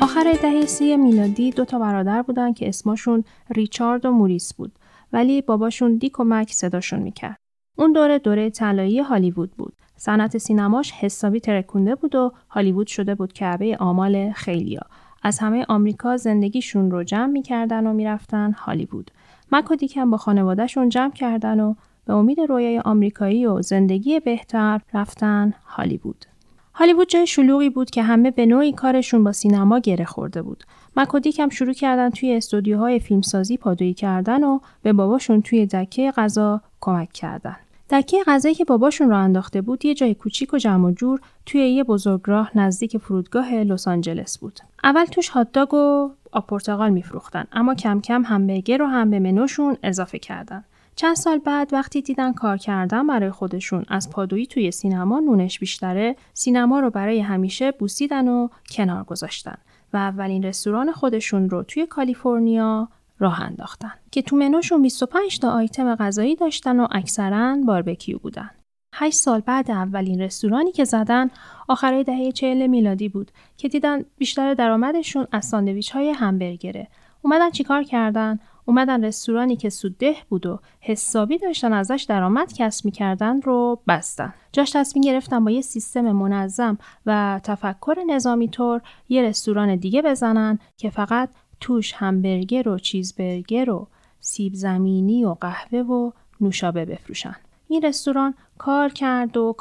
آخر دهه 30 میلادی 2 برادر بودن که اسمشون ریچارد و موریس بود، ولی باباشون دیک و مک صداشون میکرد. اون دوره طلایی هالیوود بود. صنعت سینماش حسابی ترکونده بود و هالیوود شده بود کعبه آمال خیلیا. از همه آمریکا زندگیشون رو جمع میکردن و میرفتن هالیوود. مک و دیک هم با خانواده‌شون جمع کردن و به امید رویای آمریکایی و زندگی بهتر رفتن هالیوود. هالیوود جای شلوغی بود که همه به نوعی کارشون با سینما گره خورده بود. مک و دیک هم شروع کردن توی استودیوهای فیلمسازی پادویی کردن و به باباشون توی دکه غذا کمک کردن. دکه غذایی که باباشون راه انداخته بود یه جای کوچیک و جمع و جور توی یه بزرگراه نزدیک فرودگاه لس آنجلس بود. اول توش هات داگ و آب پرتقال میفروختن، اما کم کم همبرگر رو هم به منوشون اضافه کردن. چند سال بعد وقتی دیدن کار کردن برای خودشون از پادویی توی سینما نونش بیشتره، سینما رو برای همیشه بوسیدن و کنار گذاشتن و اولین رستوران خودشون رو توی کالیفرنیا راه انداختن که تو منوشون 25 تا آیتم غذایی داشتن و اکثراً باربیکیو بودن. 8 سال بعد اولین رستورانی که زدن آخرای دهه 40 میلادی بود که دیدن بیشتر درآمدشون از ساندویچ‌های همبرگره. اومدن چیکار کردن؟ اومدن رستورانی که سودده بود و حسابی داشتن ازش درآمد کسب می‌کردن رو بستن. جاش تصمیم گرفتن با یه سیستم منظم و تفکر نظامی طور یه رستوران دیگه بزنن که فقط توش همبرگر و چیزبرگر و سیب زمینی و قهوه و نوشابه بفروشن. این رستوران کار کرد و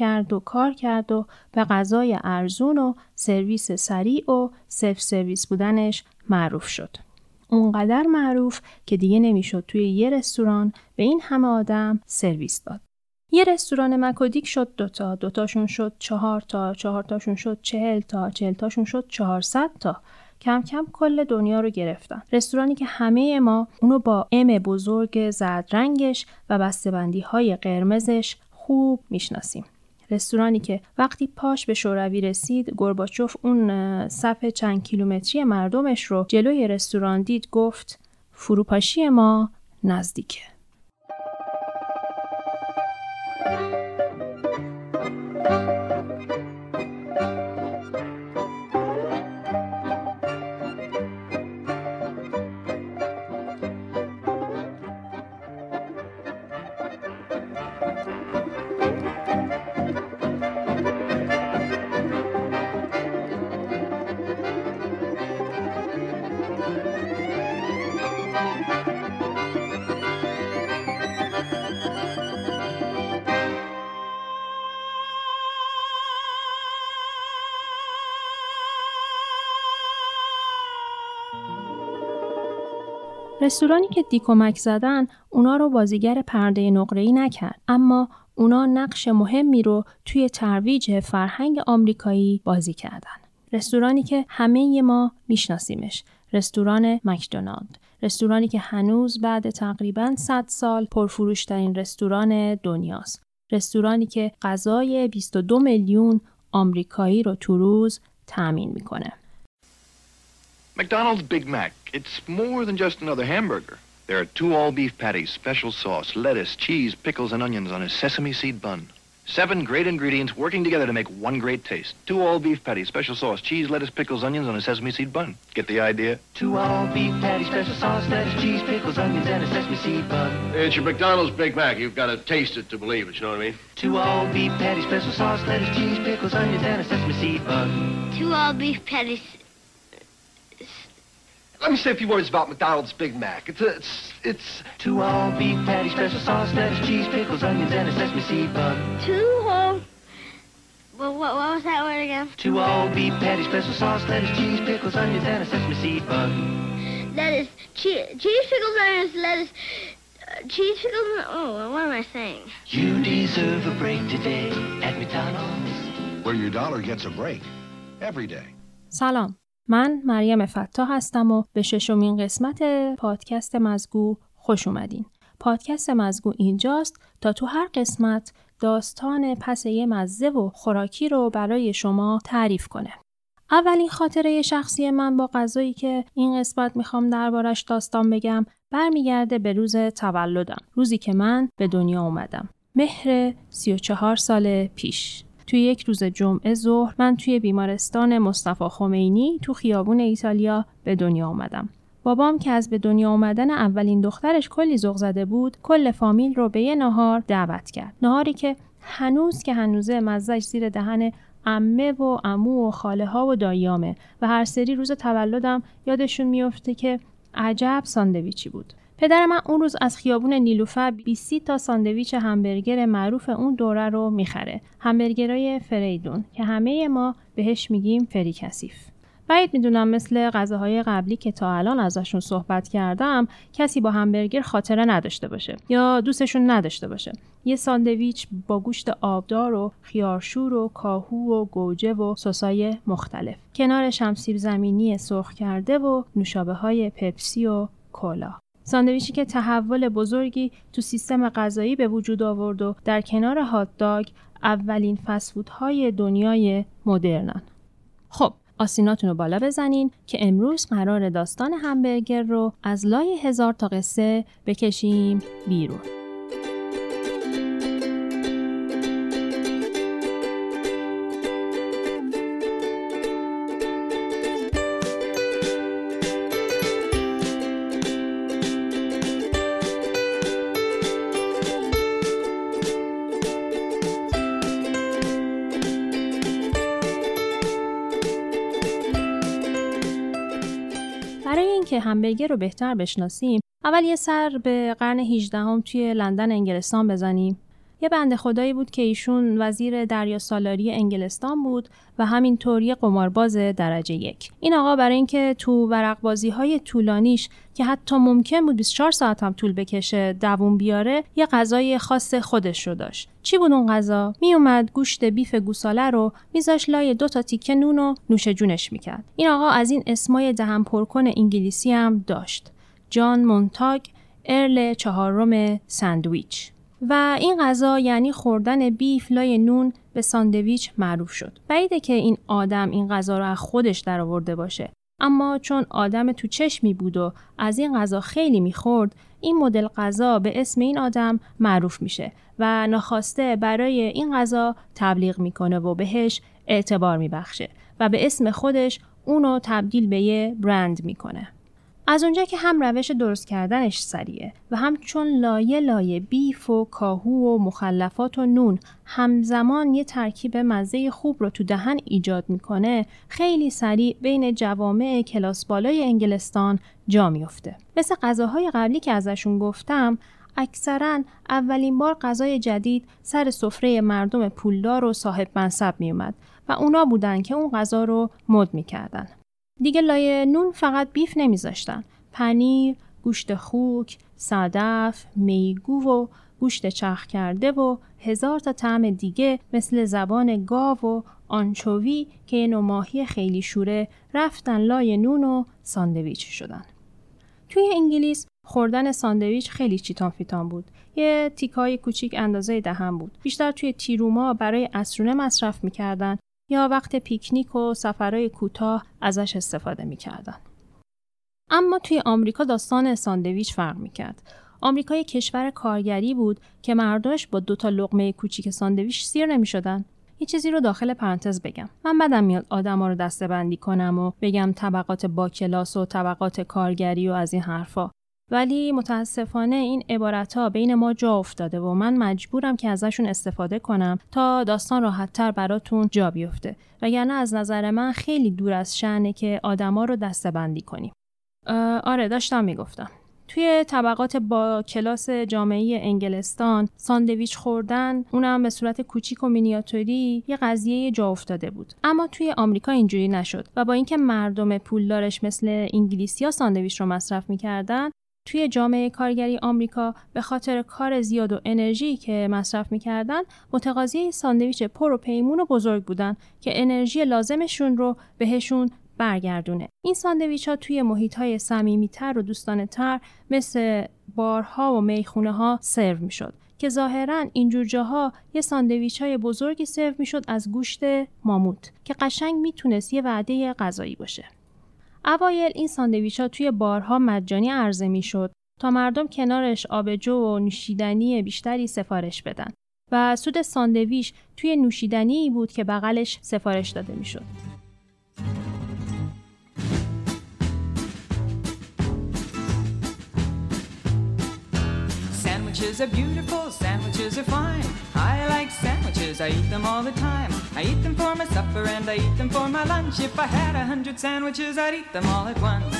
به غذای ارزون و سرویس سریع و سلف سرویس بودنش معروف شد. اونقدر معروف که دیگه نمیشد توی یه رستوران به این همه آدم سرویس داد. یه رستوران مک و دیک شد 2 تا، 2 تاشون شد 4 تا، 4 تاشون شد 40 تا، 40 تاشون شد 400 تا. کم کم کل دنیا رو گرفتن. رستورانی که همه ما اونو با ام بزرگ زرد رنگش و بسته‌بندی‌های قرمزش خوب میشناسیم. رستورانی که وقتی پاش به شوروی رسید، گورباچوف اون صف چند کیلومتری مردمش رو جلوی رستوران دید، گفت فروپاشی ما نزدیکه. رستورانی که دیک و مک زدن اونا رو بازیگر پرده نقره‌ای نکرد، اما اونا نقش مهمی رو توی ترویج فرهنگ آمریکایی بازی کردن. رستورانی که همه ما میشناسیمش، رستوران مکدونالد، رستورانی که هنوز بعد تقریباً 100 سال پرفروش‌ترین رستوران دنیاست. رستورانی که غذای 22 میلیون آمریکایی رو تو روز تامین میکنه. McDonald's Big Mac. It's more than just another hamburger. There are 2 all-beef patties, special sauce, lettuce, cheese, pickles, and onions on a sesame seed bun. 7 great ingredients working together to make one great taste. 2 all-beef patties, special sauce, cheese, lettuce, pickles, onions on a sesame seed bun. Get the idea? 2 all-beef patties, special sauce, lettuce, cheese, pickles, onions, and a sesame seed bun. It's your McDonald's Big Mac. You've got to taste it to believe it, you know what I mean? 2 all-beef patties, special sauce, lettuce, cheese, pickles, onions, and a sesame seed bun. 2 all-beef patties. Let me say a few words about McDonald's Big Mac. It's 2 all-beef patties, special sauce, lettuce, cheese, pickles, onions, and a sesame seed bun. 2 whole... Well, what was that word again? 2 all-beef patties, special sauce, lettuce, cheese, pickles, onions, and a sesame seed bun. Lettuce, cheese, pickles, onions, lettuce, cheese, pickles, oh, what am I saying? You deserve a break today at McDonald's. where your dollar gets a break every day. سلام. من مریم فتاح هستم و به 6مین قسمت پادکست مزگو خوش اومدین. پادکست مزگو اینجاست تا تو هر قسمت داستان پس یه مزه و خوراکی رو برای شما تعریف کنه. اولین خاطره شخصی من با غذایی که این قسمت میخوام دربارش داستان بگم برمیگرده به روز تولدم. روزی که من به دنیا اومدم. مهر 34 سال پیش. توی یک روز جمعه ظهر من توی بیمارستان مصطفی خمینی تو خیابون ایتالیا به دنیا اومدم. بابام که از به دنیا اومدن اولین دخترش کلی ذوق زده بود، کل فامیل رو به یه نهار دعوت کرد. نهاری که هنوزه مزه‌اش زیر دهن عمه و عمو و خاله ها و داییامه و هر سری روز تولدم یادشون میفته که عجب ساندویچی بود. پدر من اون روز از خیابون نیلوفر 20 تا ساندویچ همبرگر معروف اون دوره رو میخره. همبرگرای فریدون که همه ما بهش میگیم فری کثیف. بعید میدونم مثل غذاهای قبلی که تا الان ازشون صحبت کردم کسی با همبرگر خاطره نداشته باشه یا دوستشون نداشته باشه. یه ساندویچ با گوشت آبدار و خیارشور و کاهو و گوجه و سسای مختلف. کنارش هم سیب زمینی سرخ کرده و نوشابه‌های پپسی و کولا. ساندویچی که تحول بزرگی تو سیستم غذایی به وجود آورد و در کنار هات داگ اولین فست‌فودهای دنیای مدرنن. خب آستیناتون رو بالا بزنین که امروز قرار داستان همبرگر رو از لای 1000 تا قصه بکشیم بیرون. که همبرگر رو بهتر بشناسیم، اول یه سر به قرن 18 توی لندن انگلستان بزنیم. یه بنده خدایی بود که ایشون وزیر دریاسالاری انگلستان بود و همینطور یه قمارباز درجه 1. این آقا برای اینکه تو ورق‌بازی‌های طولانیش که حتی ممکن بود 24 ساعت هم طول بکشه دووم بیاره، یه غذای خاص خودش رو داشت. چی بود اون غذا؟ می اومد گوشت بیف گوساله رو میذاش لای 2 تا تیکه نون و نوش جونش میکرد. این آقا از این اسمای دهن پرکن انگلیسی هم داشت. جان مونتاگ، ارل 4 ساندویچ. و این غذا یعنی خوردن بیف لای نون به ساندویچ معروف شد. بعیده که این آدم این غذا رو از خودش درآورده باشه، اما چون آدم تو چشمی بود و از این غذا خیلی میخورد، این مدل غذا به اسم این آدم معروف میشه و ناخواسته برای این غذا تبلیغ میکنه و بهش اعتبار میبخشه و به اسم خودش اونو تبدیل به یه برند میکنه. از اونجا که هم روش درست کردنش سریعه و هم چون لایه لایه بیف و کاهو و مخلفات و نون همزمان یه ترکیب مزه خوب رو تو دهن ایجاد میکنه، خیلی سریع بین جوامع کلاس بالای انگلستان جا میفته. مثل غذاهای قبلی که ازشون گفتم، اکثراً اولین بار غذای جدید سر سفره مردم پولدار و صاحب منصب میومد و اونا بودن که اون غذا رو مد میکردن. دیگه لای نون فقط بیف نمیذاشتن. پنیر، گوشت خوک، صدف، میگو و گوشت چرخ کرده و 1000 تا طعم دیگه مثل زبان گاو و آنچووی که یه نوع ماهی خیلی شوره رفتن لای نون و ساندویچ شدن. توی انگلیس خوردن ساندویچ خیلی چیتان فیتان بود. یه تیکای کوچیک اندازه دهن بود. بیشتر توی تیروما برای عصرونه مصرف میکردن یا وقت پیکنیک و سفرهای کوتاه ازش استفاده می‌کردن. اما توی آمریکا داستان ساندویچ فرق می‌کرد. آمریکا یک کشور کارگری بود که مردمش با 2 تا لقمه کوچیک ساندویچ سیر نمی‌شدن. یه چیزی رو داخل پرانتز بگم. من بدم میاد آدما رو دسته‌بندی کنم و بگم طبقات با کلاس و طبقات کارگری و از این حرفا. ولی متاسفانه این عبارت‌ها بین ما جا افتاده و من مجبورم که ازشون استفاده کنم تا داستان راحت‌تر براتون جا بیفته. وگرنه از نظر من خیلی دور از شأنه که آدما رو دسته‌بندی کنیم. آره داشتم میگفتم. توی طبقات با کلاس جامعه انگلستان ساندویچ خوردن، اونم به صورت کوچیک و مینیاتوری، یه قضیه جا افتاده بود. اما توی آمریکا اینجوری نشد و با اینکه مردم پولدارش مثل انگلیسی‌ها ساندویچ رو مصرف می‌کردن، توی جامعه کارگری آمریکا به خاطر کار زیاد و انرژی که مصرف می‌کردن، متقاضی ساندویچ پر و پیمون و بزرگ بودن که انرژی لازمشون رو بهشون برگردونه. این ساندویچ‌ها توی محیط‌های صمیمی‌تر و دوستانه‌تر مثل بارها و میخونه‌ها سرو می‌شد که ظاهراً اینجور جاها یه ساندویچ‌های بزرگی سرو می‌شد از گوشت ماموت که قشنگ میتونست یه وعده غذایی باشه. اوایل این ساندویچ‌ها توی بارها مجانی عرضه می‌شد تا مردم کنارش آبجو و نوشیدنی بیشتری سفارش بدن. و سود ساندویچ توی نوشیدنی بود که بغلش سفارش داده میشد. Sandwiches are beautiful, sandwiches are fine. I like sandwiches, I eat them all the time. I eat them for my supper and I eat them for my lunch. If I had 100 sandwiches, I'd eat them all at once.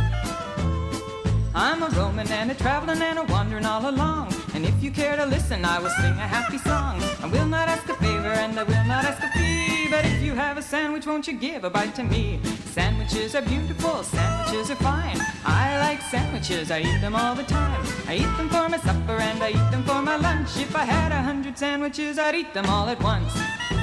I'm a roaming and a traveling and a wandering all along. And if you care to listen, I will sing a happy song. I will not ask a favor and I will not ask a fee. But if you have a sandwich, won't you give a bite to me? Sandwiches are beautiful, sandwiches are fine. I like sandwiches, I eat them all the time. I eat them for my supper and I eat them for my lunch. If I had 100 sandwiches, I'd eat them all at once.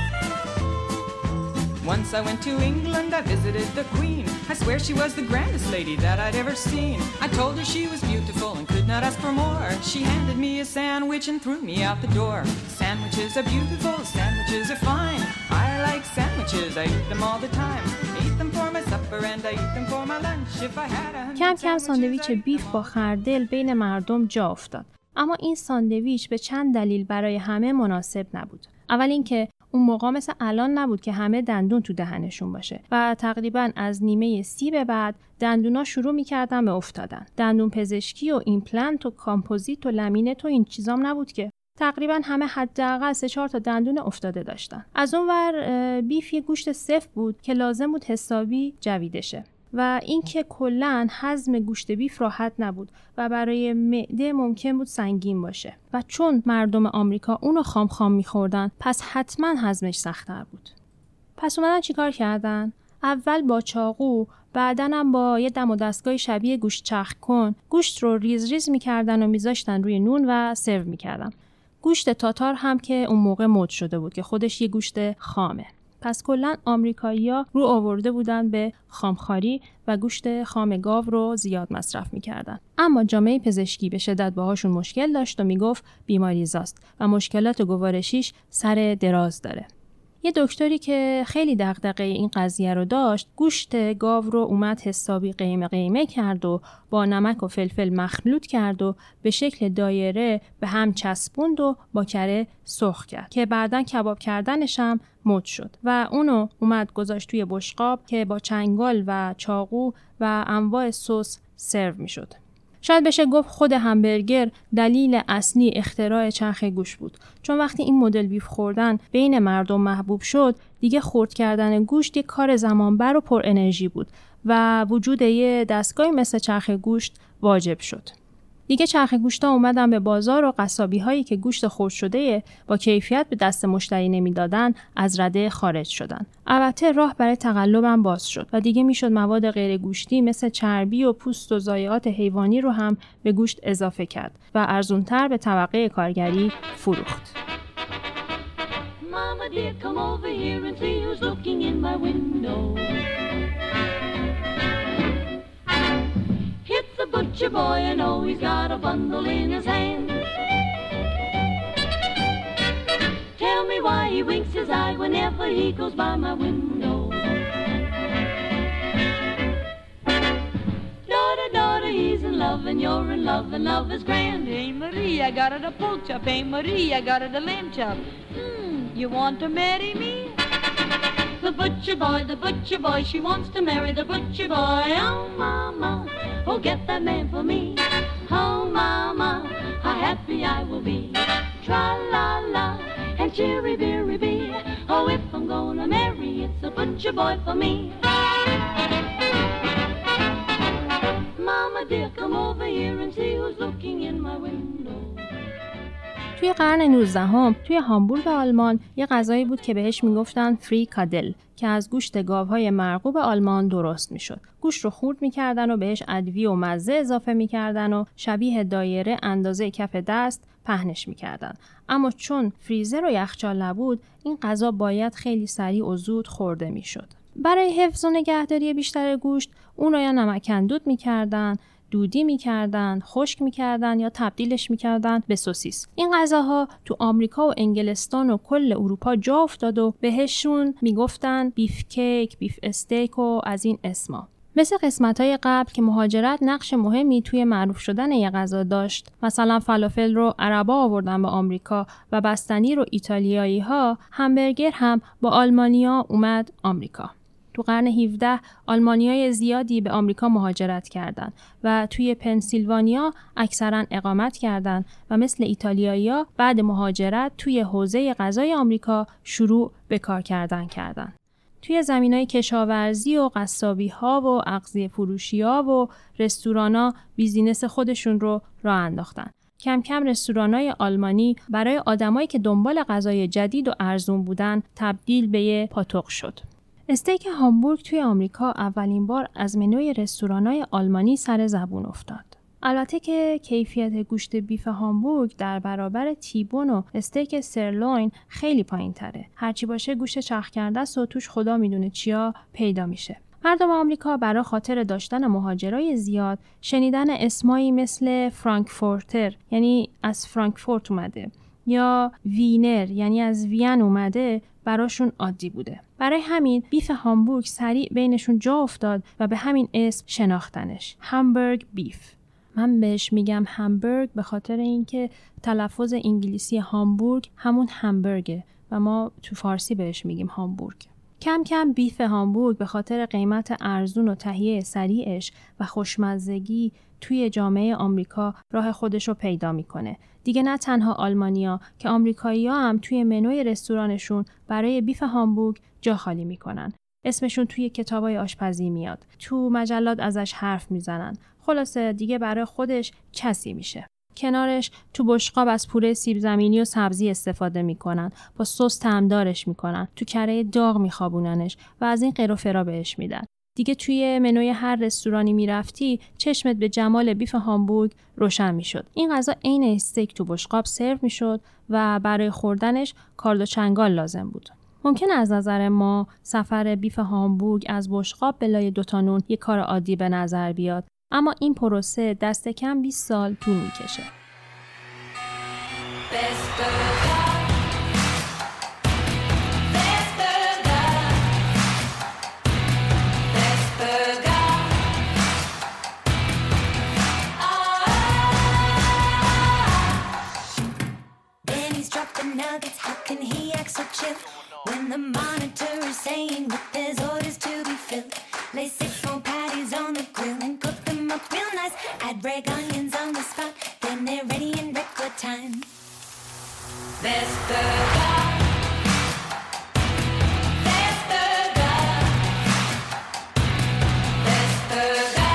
Once I went to England, I visited the Queen. I swear she was the grandest lady that I'd ever seen. I told her she was beautiful and could not ask for more. She handed me a sandwich and threw me out the door. Sandwiches are beautiful, sandwiches are fine. I like sandwiches, I eat them all the time. I eat them for my supper and I eat them for my lunch. If I had 100 کم کم ساندویچ بیف با خردل بین مردم جا افتاد. اما این ساندویچ به چند دلیل برای همه مناسب نبود. اول اینکه اون موقع مثل الان نبود که همه دندون تو دهنشون باشه و تقریباً از نیمه 30 به بعد دندونا شروع می‌کردن به افتادن. دندون پزشکی و ایمپلنت و کامپوزیت و لامینت و این چیزام نبود که. تقریباً همه حداقل 3-4 تا دندون افتاده داشتن. از اون ور بیف یه گوشت سفت بود که لازم بود حسابی جویده شه. و اینکه کلاً هضم گوشت بیف راحت نبود و برای معده ممکن بود سنگین باشه و چون مردم آمریکا اونو خام خام می‌خوردن پس حتماً هضمش سخت‌تر بود. پس اومدن چیکار کردن؟ اول با چاقو، بعدن هم با یه دم و دستگاه شبیه گوشت چرخ کن گوشت رو ریز ریز می‌کردن و می‌ذاشتن روی نون و سرو می‌کردن. گوشت تاتار هم که اون موقع مد شده بود که خودش یه گوشت خامه. پس کلاً آمریکایی‌ها رو آورده بودن به خامخواری و گوشت خام گاو رو زیاد مصرف می‌کردن. اما جامعه پزشکی به شدت باهاشون مشکل داشت و میگفت بیماریزاست و مشکلات گوارشیش سر دراز داره. یه دکتری که خیلی دغدغه این قضیه رو داشت، گوشت گاو رو اومد حسابی قیمه کرد و با نمک و فلفل مخلوط کرد و به شکل دایره به هم چسبوند و با کره سرخ کرد که بعداً کباب کردنش هم مد شد و اونو اومد گذاشت توی بشقاب که با چنگال و چاقو و انواع سس سرو میشد. شاید بشه گفت خود همبرگر دلیل اصلی اختراع چرخ گوشت بود، چون وقتی این مدل بیف خوردن بین مردم محبوب شد، دیگه خرد کردن گوشت یک کار زمانبر و پر انرژی بود و وجود یه دستگاهی مثل چرخ گوشت واجب شد. دیگه چرخ گوشتا اومدن به بازار و قصابی هایی که گوشت خرد شده با کیفیت به دست مشتری نمیدادن از رده خارج شدن. البته راه برای تقلبم باز شد و دیگه میشد مواد غیر گوشتی مثل چربی و پوست و ضایعات حیوانی رو هم به گوشت اضافه کرد و ارزونتر به طبقه کارگری فروخت. Mama dear, come over here and see who's looking in my window. It's the butcher boy, I know he's got a bundle in his hand. Tell me why he winks his eye whenever he goes by my window. Daughter, daughter, he's in love and you're in love and love is grand. Hey Marie, I got it a pork chop. Hey Marie, I got it a lamb chop. You want to marry me? The butcher boy, she wants to marry the butcher boy. Oh mama, oh get that man for me. Oh mama, how happy I will be. Tra-la-la and chirry-birry-bee. Oh if I'm gonna marry, it's a butcher boy for me. Mama dear, come over here and see who's looking in my window. توی قرن 19 توی هامبورگ آلمان یه غذایی بود که بهش میگفتن فریکادل که از گوشت گاوهای مرغوب آلمان درست میشد. گوشت رو خورد میکردن و بهش ادویه و مزه اضافه میکردن و شبیه دایره اندازه کف دست پهنش میکردن. اما چون فریزر و یخچال نبود، این غذا باید خیلی سریع و زود خورده میشد. برای حفظ و نگهداری بیشتر گوشت، اون رو یا نمک‌اندود میکردن، دودی میکردن، خشک میکردن یا تبدیلش میکردن به سوسیس. این غذاها تو آمریکا و انگلستان و کل اروپا جا افتاد و بهشون میگفتن بیف کیک، بیف استیک و از این اسما. مثل قسمت‌های قبل که مهاجرت نقش مهمی توی معروف شدن یه غذا داشت، مثلا فلافل رو عربا آوردن به آمریکا و بستنی رو ایتالیایی‌ها، همبرگر هم با آلمانیا اومد آمریکا. تو قرن 17 آلمانیای زیادی به آمریکا مهاجرت کردند و توی پنسیلوانیا اکثرا اقامت کردند و مثل ایتالیایی‌ها بعد مهاجرت توی حوزه غذای آمریکا شروع به کار کردن. توی زمینای کشاورزی و قصابی‌ها و اغذیه فروشی‌ها و رستوران‌ها بیزینس خودشون رو راه انداختن. کم کم رستوران‌های آلمانی برای آدمایی که دنبال غذای جدید و ارزون بودن تبدیل به یه پاتوق شد. استیک هامبورگ توی آمریکا اولین بار از منوی رستوران‌های آلمانی سر زبون افتاد. البته که کیفیت گوشت بیف هامبورگ در برابر تیبون و استیک سرلوین خیلی پایین‌تره. هرچی باشه گوشت چرخ کرده است و توش خدا میدونه چیا پیدا میشه. مردم آمریکا برای خاطر داشتن مهاجرای زیاد شنیدن اسمایی مثل فرانکفورتر یعنی از فرانکفورت اومده یا وینر یعنی از وین اومده براشون عادی بوده. برای همین بیف هامبورگ سریع بینشون جا افتاد و به همین اسم شناختنش، هامبورگ بیف. من بهش میگم همبرگ به خاطر اینکه تلفظ انگلیسی هامبورگ همون همبرگه و ما تو فارسی بهش میگیم هامبورگ. کم کم بیف هامبورگ به خاطر قیمت ارزون و تهیه سریعش و خوشمزگی توی جامعه آمریکا راه خودش رو پیدا میکنه. دیگه نه تنها آلمانیا که آمریکایی‌ها هم توی منوی رستورانشون برای بیف هامبورگ جا خالی میکنن. اسمشون توی کتابای آشپزی میاد. تو مجلات ازش حرف میزنن. خلاصه دیگه برای خودش کسی میشه. کنارش تو بشقاب از پوره سیب زمینی و سبزی استفاده میکنن. با سس طعمدارش میکنن. تو کره داغ میخوابوننش و از این قیر و فرا بهش میدن. دیگه توی منوی هر رستورانی میرفتی چشمت به جمال بیف هامبورگ روشن میشد. این غذا عین استیک تو بشقاب سرو میشد و برای خوردنش کارد و چنگال لازم بود. ممکنه از نظر ما سفر بیف هامبورگ از بشقاب به لای 2 تا نون یک کار عادی به نظر بیاد، اما این پروسه دست کم 20 سال طول میکشه. When the monitor is saying that there's orders to be filled, lay 6 more patties on the grill and cook them up real nice. Add red onions on the spot, then they're ready in record time. Best burger, best burger, best burger.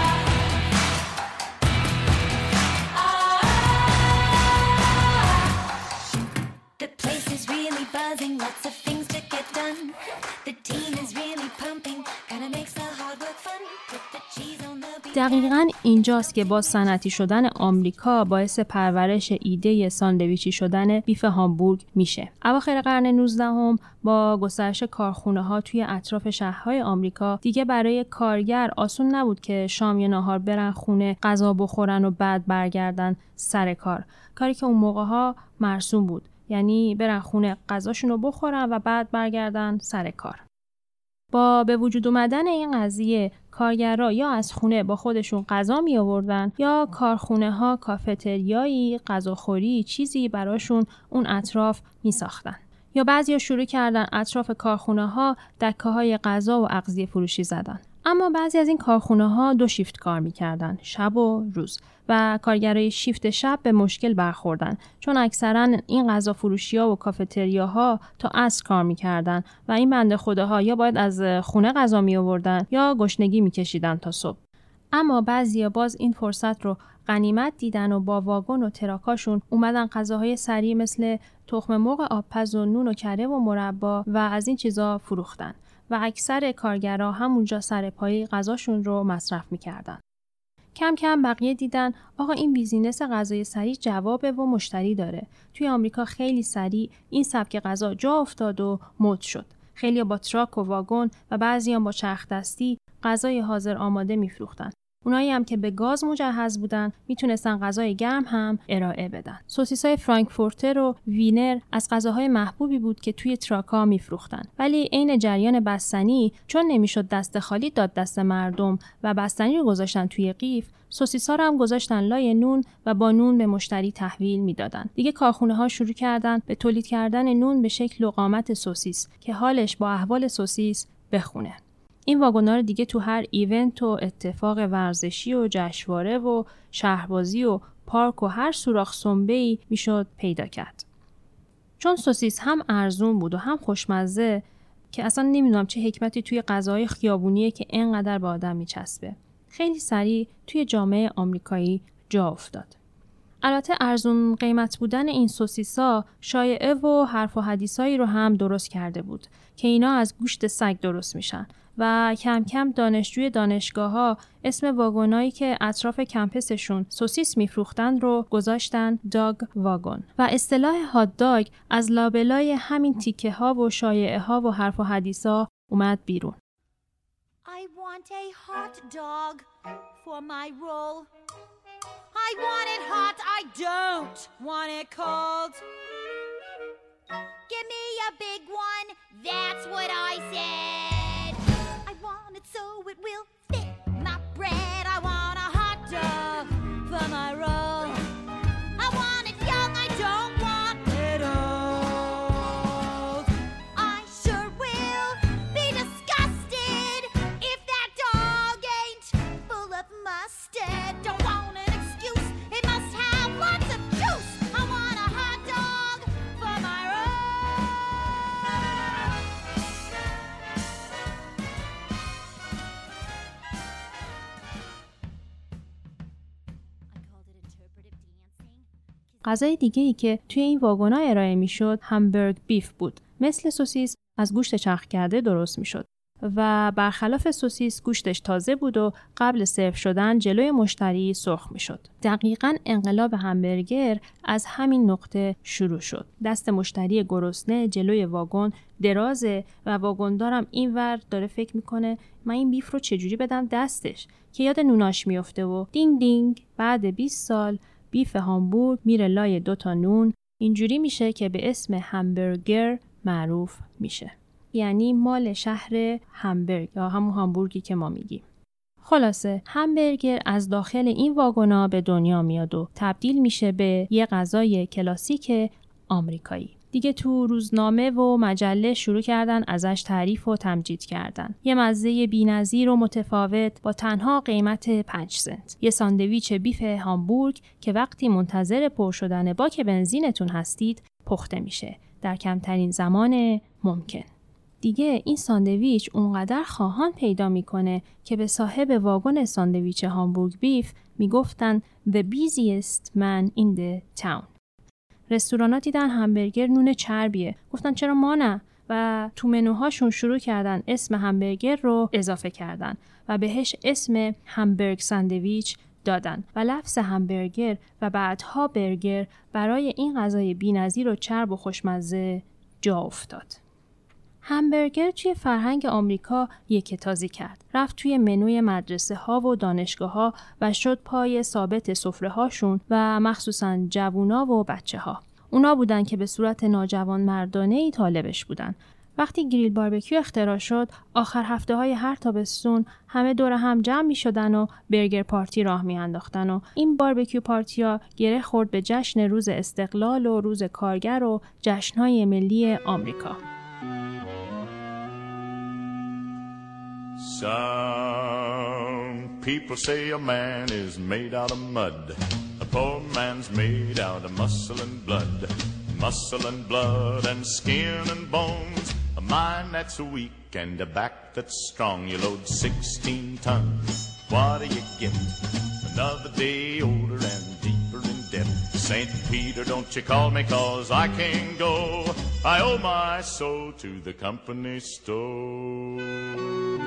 The place is really buzzing, lots of things to get done. The team is really pumping, kinda makes the hard work fun. Put the cheese on the beef. دقیقاً اینجاست که با صنعتی شدن آمریکا باعث پرورش ایده ساندویچی شدن بیف هامبورگ میشه. اواخر قرن 19 با گسترش کارخونه‌ها توی اطراف شهرهای آمریکا دیگه برای کارگر آسون نبود که شام یا نهار برن خونه غذا بخورن و بعد برگردن سر کار. کاری که اون موقع‌ها مرسوم بود. یعنی برن خونه غذاشون رو بخورن و بعد برگردن سر کار. با به وجود اومدن این قضیه کارگرها یا از خونه با خودشون غذا می آوردن یا کارخونه ها کافتریایی غذاخوری چیزی براشون اون اطراف می ساختن. یا بعضیا شروع کردن اطراف کارخونه ها دکه های غذا و اغذیه فروشی زدن. اما بعضی از این کارخونه ها 2 شیفت کار می‌کردن، شب و روز، و کارگرای شیفت شب به مشکل برخوردن چون اکثرا این غذا فروشی‌ها و کافتریاها تا عصر کار می‌کردن و این بنده خداها یا باید از خونه غذا می‌آوردن یا گشنگی می‌کشیدن تا صبح. اما بعضیا باز این فرصت رو غنیمت دیدن و با واگن و تراکاشون اومدن غذاهای سریع مثل تخم مرغ آبپز و نون و کره و مربا و از این چیزا فروختن و اکثر کارگرها همونجا سر پای غذاشون رو مصرف می‌کردن. کم کم بقیه دیدن آقا این بیزینس غذای سریع جوابه و مشتری داره. توی آمریکا خیلی سریع این سبک غذا جا افتاد و مد شد. خیلی با تراک و واگن و بعضی هم با چرخ دستی غذای حاضر آماده میفروختن. اونایی هم که به گاز مجهز بودن میتونستن غذای گرم هم ارائه بدن. سوسیسای فرانکفورتر و وینر از غذاهای محبوبی بود که توی تراکا میفروختن. ولی عین جریان بستنی چون نمیشد دست خالی داد دست مردم و بستنی رو گذاشتن توی قیف، سوسیسا رو هم گذاشتن لای نون و با نون به مشتری تحویل میدادن. دیگه کارخونه‌ها شروع کردن به تولید کردن نون به شکل و قامت سوسیس که حالش با احوال سوسیس بخونه. این واگن‌ها رو دیگه تو هر ایونت و اتفاق ورزشی و جشنواره و شهربازی و پارک و هر سوراخ سنبه‌ای میشد پیدا کرد. چون سوسیس هم ارزون بود و هم خوشمزه که اصلا نمیدونم چه حکمتی توی غذاهای خیابونیه که اینقدر به آدم میچسبه. خیلی سریع توی جامعه آمریکایی جا افتاد. البته ارزون قیمت بودن این سوسیسا شایعه و حرف و حدیثایی رو هم درست کرده بود که اینا از گوشت سگ درست میشن و کم کم دانشجوی دانشگاه‌ها اسم واگنایی که اطراف کمپسشون سوسیس میفروختن رو گذاشتن داگ واگن و اصطلاح هات داگ از لابلای همین تیکه ها و شایعه ها و حرف و حدیثا اومد بیرون. I want a hot dog for my roll. I want it hot, I don't want it cold. Give me a big one, that's what I said. I want it so it will fit my bread. I want a hot dog for my roll. I want it young, I don't want it old. I sure will be disgusted if that dog ain't full of mustard. Don't want an excuse, it must have lots of juice. I want a hot dog for my roll. I called it interpretive dancing. غذای دیگه‌ای که توی این واگن‌ها ارائه میشد همبرگ بیف بود. مثل سوسیس از گوشت چرخ کرده درست میشد و برخلاف سوسیس گوشتش تازه بود و قبل سرو شدن جلوی مشتری سرخ میشد. دقیقاً انقلاب همبرگر از همین نقطه شروع شد. دست مشتری گرسنه جلوی واگن درازه و واگندارم اینور داره فکر میکنه من این بیف رو چجوری بدم دستش که یاد نوناش میفته و دینگ دینگ بعد 20 سال بیف هامبورگ میره لای 2 تا نون. اینجوری میشه که به اسم همبرگر معروف میشه. یعنی مال شهر همبرگ یا همون هامبورگی که ما میگیم. خلاصه همبرگر از داخل این واگنا به دنیا میاد و تبدیل میشه به یه غذای کلاسیک آمریکایی. دیگه تو روزنامه و مجله شروع کردن ازش تعریف و تمجید کردن. یه مزه بی‌نظیر و متفاوت با تنها قیمت 5 سنت. یه ساندویچ بیف هامبورگ که وقتی منتظر پر شدن باک بنزینتون هستید پخته میشه در کمترین زمان ممکن. دیگه این ساندویچ اونقدر خواهان پیدا میکنه که به صاحب واگن ساندویچ هامبورگ بیف میگفتن the busiest man in the town. رستورانا دیدن همبرگر نون چربیه، گفتن چرا ما نه؟ و تو منوهاشون شروع کردن اسم همبرگر رو اضافه کردن و بهش اسم همبرگ ساندویچ دادن و لفظ همبرگر و بعدها برگر برای این غذای بی‌نظیر و چرب و خوشمزه جا افتاد. همبرگر توی فرهنگ آمریکا یکتازی کرد. رفت توی منوی مدرسه ها و دانشگاه ها و شد پای ثابت سفره هاشون و مخصوصاً جوونا و بچه ها. اونا بودن که به صورت ناجوان مردانه‌ای طالبش بودن. وقتی گریل باربیکیو اختراع شد، آخر هفته های هر تابستون همه دور هم جمع می شدن و برگر پارتی راه می انداختن و این باربیکیو پارتیا گره خورد به جشن روز استقلال و روز کارگر و جشن‌های ملی آمریکا. Some people say a man is made out of mud. A poor man's made out of muscle and blood. Muscle and blood and skin and bones. A mind that's weak and a back that's strong. You load 16 tons. What do you get? Another day older and deeper in debt. St. Peter, don't you call me 'cause I can't go. I owe my soul to the company store.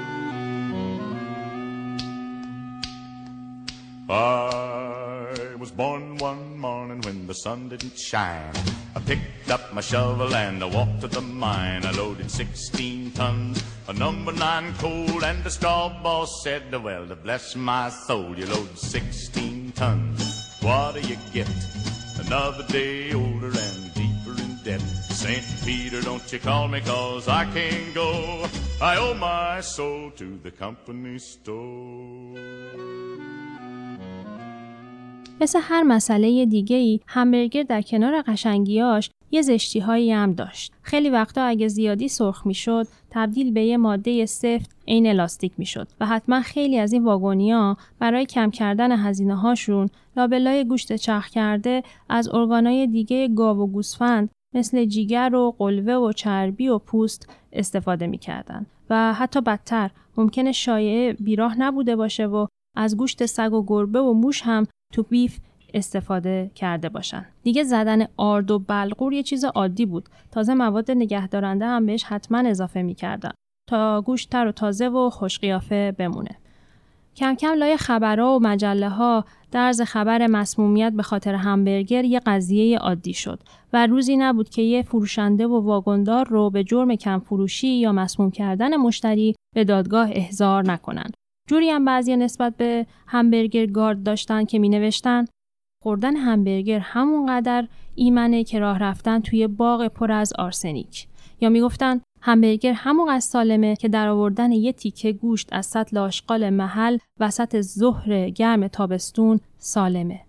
I was born one morning when the sun didn't shine. I picked up my shovel and I walked to the mine. I loaded 16 tons of number 9 coal, and the straw boss said, well, to bless my soul, you load 16 tons. What do you get? Another day older and deeper in debt. St. Peter, don't you call me, 'cause I can't go. I owe my soul to the company store. مثل هر مسئله دیگه‌ای همبرگر در کنار قشنگیاش یه زشتی‌هایی هم داشت. خیلی وقتا اگه زیادی سرخ میشد تبدیل به یه ماده سفت عین لاستیک میشد و حتما خیلی از این واگونیا برای کم کردن هزینه‌هاشون لابلای گوشت چرخ کرده از ارگانای دیگه گاو و گوسفند مثل جیگر و قلوه و چربی و پوست استفاده می‌کردن و حتی بدتر ممکنه شایعه بیراه نبوده باشه و از گوشت سگ و گربه و موش هم تو بیف استفاده کرده باشن. دیگه زدن آرد و بلغور یه چیز عادی بود. تازه مواد نگهدارنده هم بهش حتما اضافه می‌کردن تا گوشت تر و تازه و خوش قیافه بمونه. کم کم لای خبرها و مجله‌ها درز خبر مسمومیت به خاطر همبرگر یه قضیه عادی شد و روزی نبود که یه فروشنده و واگندار رو به جرم کم فروشی یا مسموم کردن مشتری به دادگاه احضار نکنن. جوری هم بعضیا نسبت به همبرگر گارد داشتن که می نوشتن خوردن همبرگر همونقدر ایمنه که راه رفتن توی باغ پر از آرسنیک. یا می گفتن همبرگر همونقدر سالمه که در آوردن یه تیکه گوشت از سطل آشغال محل وسط ظهر گرم تابستون سالمه.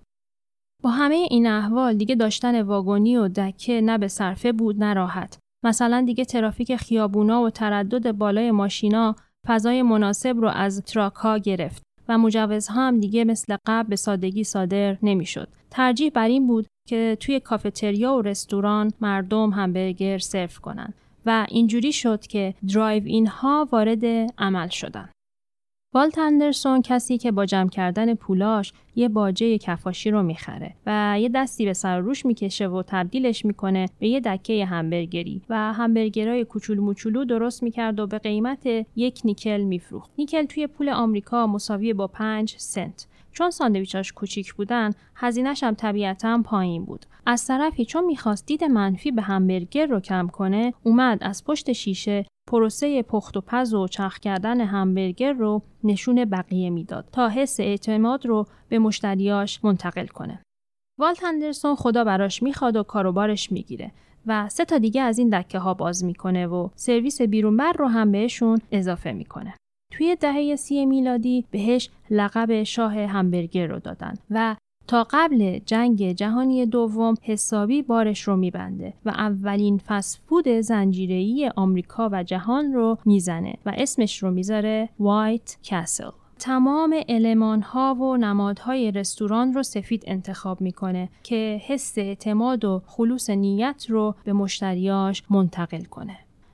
با همه این احوال دیگه داشتن واگونی و دکه نه به صرفه بود نه راحت. مثلا دیگه ترافیک خیابونا و تردد بالای ماشینا فضای مناسب رو از تراک‌ها گرفت و مجوزها هم دیگه مثل قبل به سادگی صادر نمی‌شد. ترجیح بر این بود که توی کافتریا و رستوران مردم همبرگر سرو کنن و اینجوری شد که درایو این ها وارد عمل شدن. والت اندرسون کسی که با جمع کردن پولاش یه باجه کفاشی رو میخره و یه دستی به سر روش میکشه و تبدیلش میکنه به یه دکه همبرگری و همبرگرای کوچولو موچولو درست میکرد و به قیمت 1 نیکل میفروخت. نیکل توی پول آمریکا مساوی با 5 سنت. چون ساندویچاش کوچیک بودن، هزینه‌ش هم طبیعتاً پایین بود. از طرفی چون می‌خواست دید منفی به همبرگر رو کم کنه، اومد از پشت شیشه پروسه پخت و پز و چرخ کردن همبرگر رو نشون بقیه میداد تا حس اعتماد رو به مشتریاش منتقل کنه. والت اندرسون خدا براش میخواد و کاروبارش میگیره و 3 تا دیگه از این دکه ها باز میکنه و سرویس بیرونبر رو هم بهشون اضافه میکنه. توی دهه 30 میلادی بهش لقب شاه همبرگر رو دادن و تا قبل جنگ جهانی دوم حسابی بارش رو میبنده و اولین فست فود زنجیره‌ای آمریکا و جهان رو میزنه و اسمش رو میذاره وایت کاسل. تمام المان‌ها و نمادهای رستوران رو سفید انتخاب میکنه که حس اعتماد و خلوص نیت رو به مشتریاش منتقل کنه.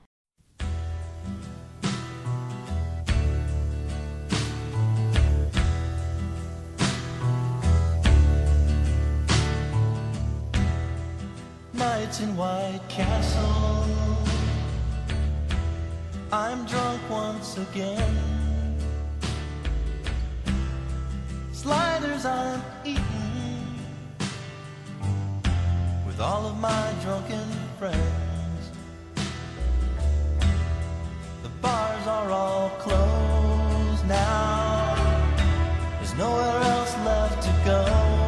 Nights in White Castle, I'm drunk once again. Sliders I'm eating with all of my drunken friends. The bars are all closed now, there's nowhere else left to go.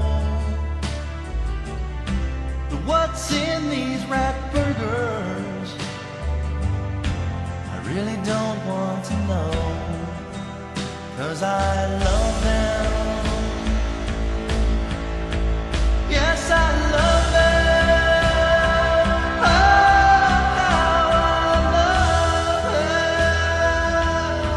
What's in these rat burgers? I really don't want to know, 'cause I love them. Yes, I love them. Oh, how I love them.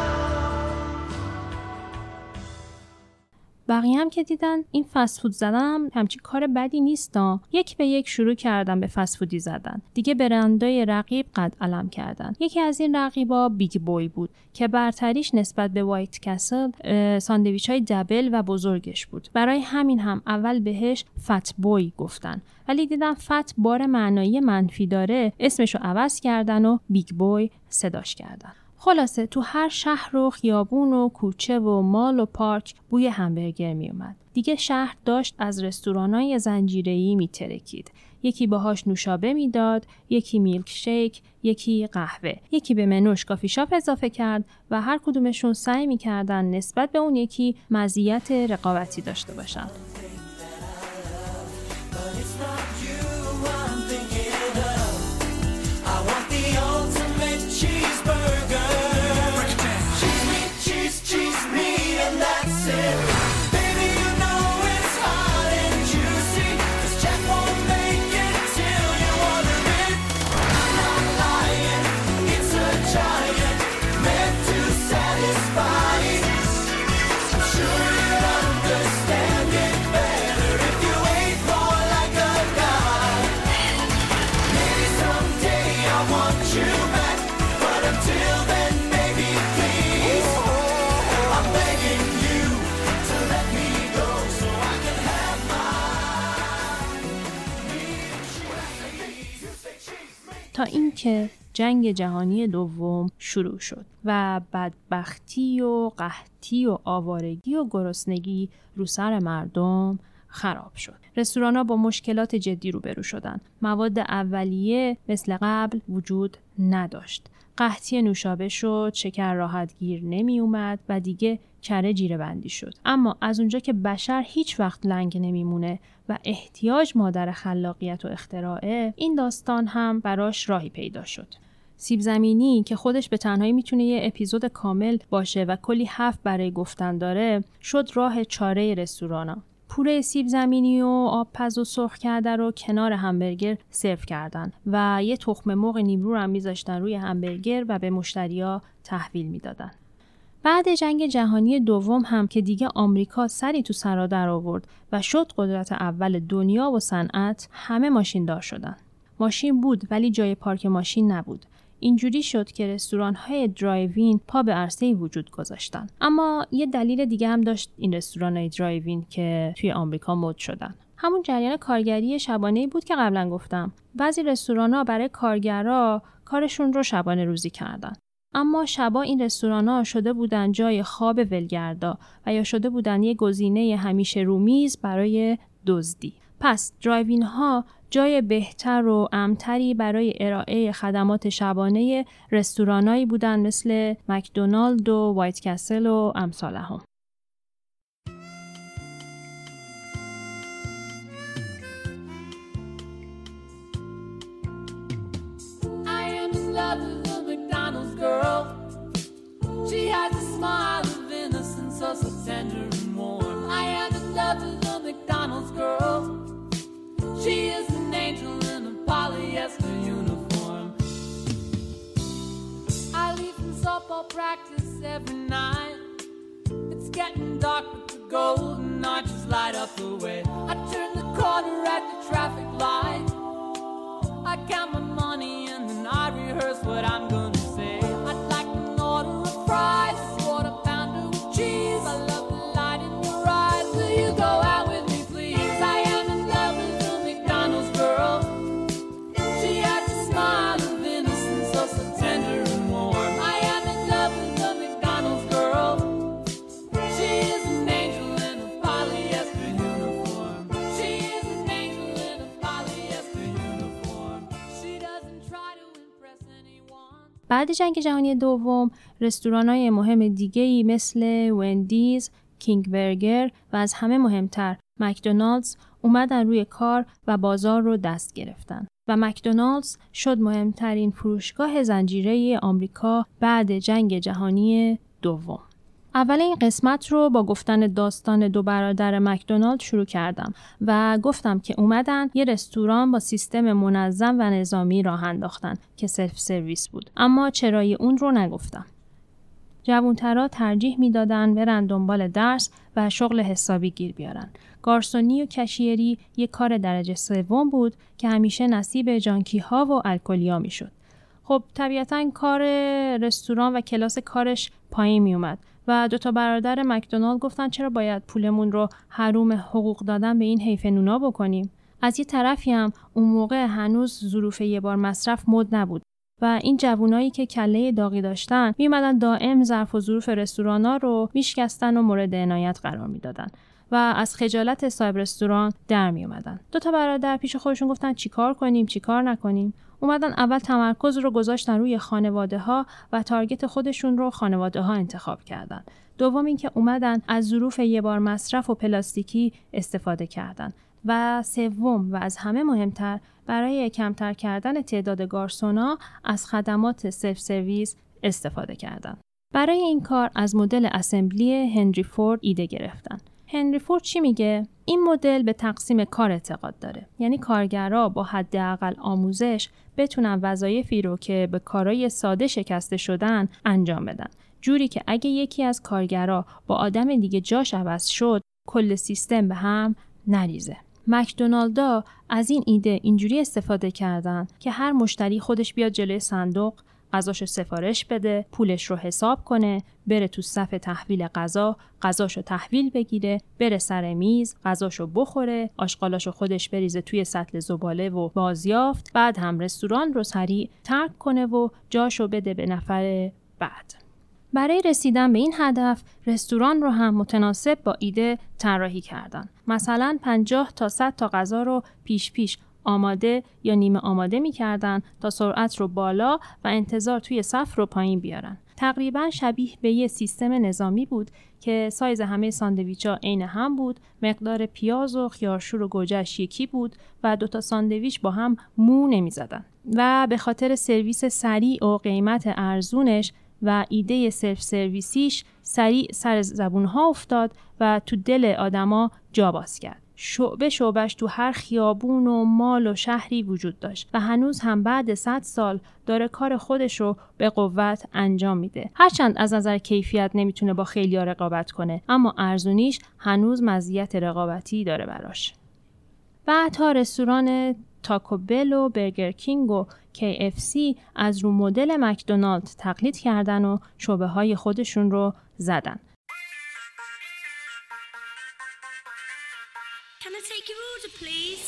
بقیه هم که دیدن این فست فود زدن هم همچین کار بدی نیستا، 1 به 1 شروع کردن به فست فودی زدن. دیگه برندای رقیب قد علم کردن. یکی از این رقیبا بیگ بوی بود که برتریش نسبت به وایت کاسل ساندویچ‌های دبل و بزرگش بود. برای همین هم اول بهش فت بوی گفتن، ولی دیدن فت بار معنایی منفی داره، اسمشو عوض کردن و بیگ بوی صداش کردن. خلاصه تو هر شهر و خیابون و کوچه و مال و پارک بوی همبرگر می اومد. دیگه شهر داشت از رستورانای زنجیره‌ای می ترکید. یکی باهاش نوشابه میداد، یکی میلک شیک، یکی قهوه. یکی به منوش کافی شاپ اضافه کرد و هر کدومشون سعی می‌کردن نسبت به اون یکی مزیت رقابتی داشته باشن. تا اینکه جنگ جهانی دوم شروع شد و بدبختی و قحطی و آوارگی و گرسنگی رو سر مردم خراب شد. رستورانا با مشکلات جدی روبرو شدن. مواد اولیه مثل قبل وجود نداشت. قحطی نوشابه شد، شکر راحت گیر نمی اومد و دیگه کره جیره بندی شد. اما از اونجا که بشر هیچ وقت لنگ نمیمونه و احتیاج مادر خلاقیت و اختراعه، این داستان هم براش راهی پیدا شد. سیب زمینی که خودش به تنهایی میتونه یه اپیزود کامل باشه و کلی حرف برای گفتن داره، شد راه چاره رستورانا. پوره سیب زمینی و آبپز و سرخ کرده رو کنار همبرگر سرو کردن و یه تخم مرغ نیمرو هم میذاشتن روی همبرگر و به مشتریا تحویل میدادن. بعد جنگ جهانی دوم هم که دیگه آمریکا سری تو سرا در آورد و شد قدرت اول دنیا و صنعت، همه ماشین دار شدن. ماشین بود ولی جای پارک ماشین نبود. اینجوری شد که رستوران‌های درایوین پا به عرصه وجود گذاشتن. اما یه دلیل دیگه هم داشت این رستوران‌های درایوین که توی آمریکا مد شدن. همون جریان کارگری شبانه‌ای بود که قبلا گفتم. بعضی رستوران‌ها برای کارگرا کارشون رو شبانه روزی کردن. اما شبا این رستوران‌ها شده بودن جای خواب ولگردا و یا شده بودن یه گزینه همیشه رومیز برای دزدی. پس درایوین ها جای بهتر و امن‌تری برای ارائه خدمات شبانه رستورانایی بودن مثل مکدونالد و وایت کسل و امثالهم. Girl, she has a smile of innocence, so tender and warm. I am in love with the McDonald's girl. She is an angel in a polyester uniform. I leave from softball practice every night. It's getting dark, but the golden arches light up the way. I turn the corner at the traffic light. I count my money and then I rehearse what I'm gonna say. I'd like an order of fries, quarter pounder with cheese. I love the light in your eyes. Will you go out with me, please? I am in love with the McDonald's girl. She has a smile of innocence, so tender and warm. I am in love with the McDonald's girl. She is an angel in a polyester uniform. She is an angel in a polyester uniform. She doesn't try to impress anyone. بعد جنگ جهانی دوم رستوران‌های مهم دیگه‌ای مثل وندیز، کینگ برگر و از همه مهمتر مکدونالدز اومدن روی کار و بازار رو دست گرفتن و مکدونالدز شد مهمترین فروشگاه زنجیره‌ای آمریکا بعد جنگ جهانی دوم. اول این قسمت رو با گفتن داستان دو برادر مکدونالد شروع کردم و گفتم که اومدن یه رستوران با سیستم منظم و نظامی راه انداختن که سلف سرویس بود، اما چرای اون رو نگفتم. جوانترا ترجیح میدادن برن دنبال درس و شغل حسابی گیر بیارن. گارسونی و کشیری یه کار درجه سوم بود که همیشه نصیب جانکی ها و الکلیا میشد. خب طبیعتاً کار رستوران و کلاس کارش پایین می اومد و دوتا برادر مکدونالد گفتن چرا باید پولمون رو حروم حقوق دادن به این حیف نونا بکنیم. از یه طرفی هم اون موقع هنوز ظروف یه بار مصرف مد نبود و این جوونایی که کله داغی داشتن میومدن دائم ظرف و ظروف رستورانا رو میشکستن و مورد عنایت قرار میدادن و از خجالت صاحب رستوران در می اومدن. 2 برادر پیش خودشون گفتن چیکار کنیم چیکار نکنیم. اومدن اول تمرکز رو گذاشتن روی خانواده‌ها و تارگت خودشون رو خانواده‌ها انتخاب کردن. دوم اینکه اومدن از ظروف یه بار مصرف و پلاستیکی استفاده کردن. و سوم و از همه مهمتر برای کمتر کردن تعداد گارسونا از خدمات سلف سرویس استفاده کردن. برای این کار از مدل اسمبلی هنری فورد ایده گرفتن. هنری فورد چی میگه؟ این مدل به تقسیم کار اعتقاد داره. یعنی کارگرها با حداقل آموزش بتونن وظایفی رو که به کارهای ساده شکسته شدن انجام بدن. جوری که اگه یکی از کارگرها با آدم دیگه جاش عوض شد، کل سیستم به هم نریزه. مکدونالدا از این ایده اینجوری استفاده کردن که هر مشتری خودش بیاد جلوی صندوق، غذاشو سفارش بده، پولش رو حساب کنه، بره تو صف تحویل غذا، غذاشو تحویل بگیره، بره سر میز، غذاشو بخوره، آشغالاشو خودش بریزه توی سطل زباله و بازیافت، بعد هم رستوران رو سریع ترک کنه و جاشو بده به نفر بعد. برای رسیدن به این هدف، رستوران رو هم متناسب با ایده طراحی کردن. مثلا 50 تا 100 تا غذا رو پیش آماده یا نیمه آماده می‌کردن تا سرعت رو بالا و انتظار توی صف رو پایین بیارن. تقریباً شبیه به یه سیستم نظامی بود که سایز همه ساندویچ‌ها عین هم بود، مقدار پیاز و خیارشور و گوجه‌اش یکی بود و 2 تا ساندویچ با هم مو نمی‌زدن. و به خاطر سرویس سریع و قیمت ارزونش و ایده سلف سرویسیش سریع سر زبونها افتاد و تو دل آدما جا باز کرد. شعبه‌اش تو هر خیابون و مال و شهری وجود داشت و هنوز هم بعد 100 سال داره کار خودش رو به قوت انجام میده. هرچند از نظر کیفیت نمیتونه با خیلیا رقابت کنه، اما ارزونیش هنوز مزیت رقابتی داره براش. بعدها رستوران تاکو بل و برگر کینگ و KFC از رو مدل مکدونالد تقلید کردن و شعبه‌های خودشون رو زدن. Can I take your order, please?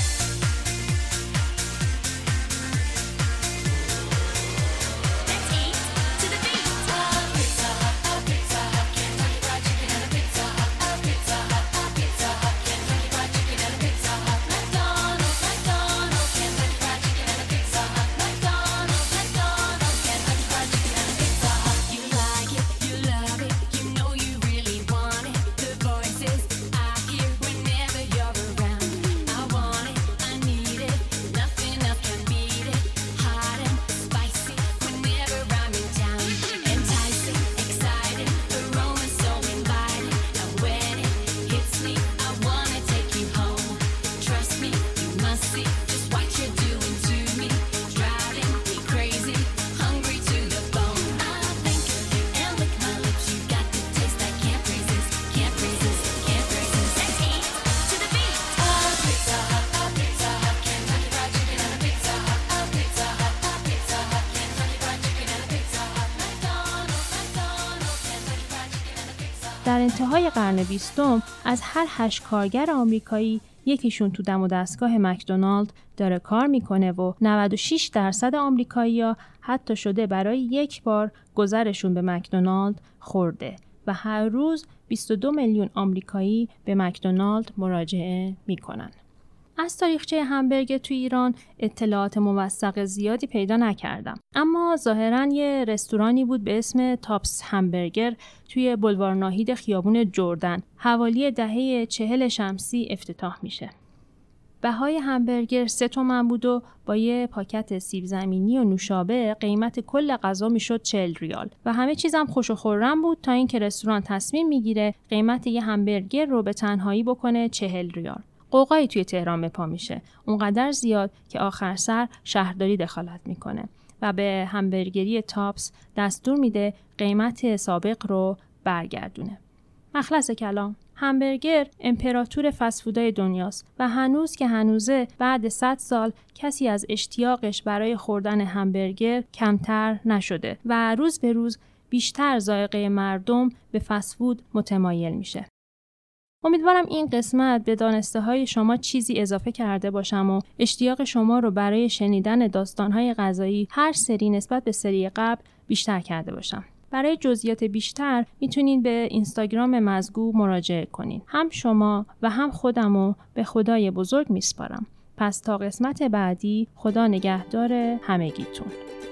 Let's eat to the beat. Pizza Hut, Pizza Hut, Kentucky Fried Chicken and a Pizza Hut, Pizza Hut, Pizza Hut, Kentucky Fried Chicken and a Pizza Hut, McDonald's, Kentucky Fried Chicken and a Pizza Hut, McDonald's, Kentucky Fried Chicken and a Pizza Hut. You like it, you love it, you know you really want it. The voices I hear whenever you're around. I want it, I need it, nothing else can beat it. Hot and spicy whenever I'm in town. Enticing, exciting, aroma so inviting. And when it hits me, I wanna take you home. Trust me, you must see just what you're doing to me. Driving me crazy, hungry to the bone. I think of you and lick my lips. You got the taste I can't resist, can't resist, can't resist. Let's eat to the beat. Pizza Hut, Kentucky Fried Chicken and a Pizza Hut, Pizza Hut, Pizza Hut, Kentucky Fried Chicken and a Pizza Hut, McDonald's, Kentucky Fried Chicken and a Pizza Hut. در انتهای قرن 20 از هر 8 کارگر آمریکایی یکیشون تو دم و دستگاه مکدونالد داره کار میکنه و 96% آمریکایی‌ها حتی شده برای یک بار گذرشون به مکدونالد خورده و هر روز 22 میلیون آمریکایی به مکدونالد مراجعه میکنن. از تاریخچه همبرگر توی ایران اطلاعات موثق زیادی پیدا نکردم، اما ظاهراً یه رستورانی بود به اسم تاپس همبرگر توی بولوار ناهید خیابون جردن حوالی دهه 40 شمسی افتتاح میشه. بهای همبرگر 3 تومن بود و با یه پاکت سیب زمینی و نوشابه قیمت کل غذا میشد 40 ریال و همه چیزم خوش و خرم بود تا اینکه رستوران تصمیم میگیره قیمت یه همبرگر رو به تنهایی بکنه 40 ریال. قوقایی توی تهران به پا میشه، اونقدر زیاد که آخر سر شهرداری دخالت میکنه و به همبرگری تاپس دستور میده قیمت سابق رو برگردونه. مخلص کلام، همبرگر امپراتور فست‌فودای دنیاست و هنوز که هنوزه بعد 100 سال کسی از اشتیاقش برای خوردن همبرگر کمتر نشده و روز به روز بیشتر ذائقه مردم به فست‌فود متمایل میشه. امیدوارم این قسمت به دانسته های شما چیزی اضافه کرده باشم و اشتیاق شما رو برای شنیدن داستان‌های غذایی هر سری نسبت به سری قبل بیشتر کرده باشم. برای جزئیات بیشتر میتونین به اینستاگرام مزگو مراجعه کنین. هم شما و هم خودمو به خدای بزرگ میسپارم. پس تا قسمت بعدی، خدا نگهدار همگیتون.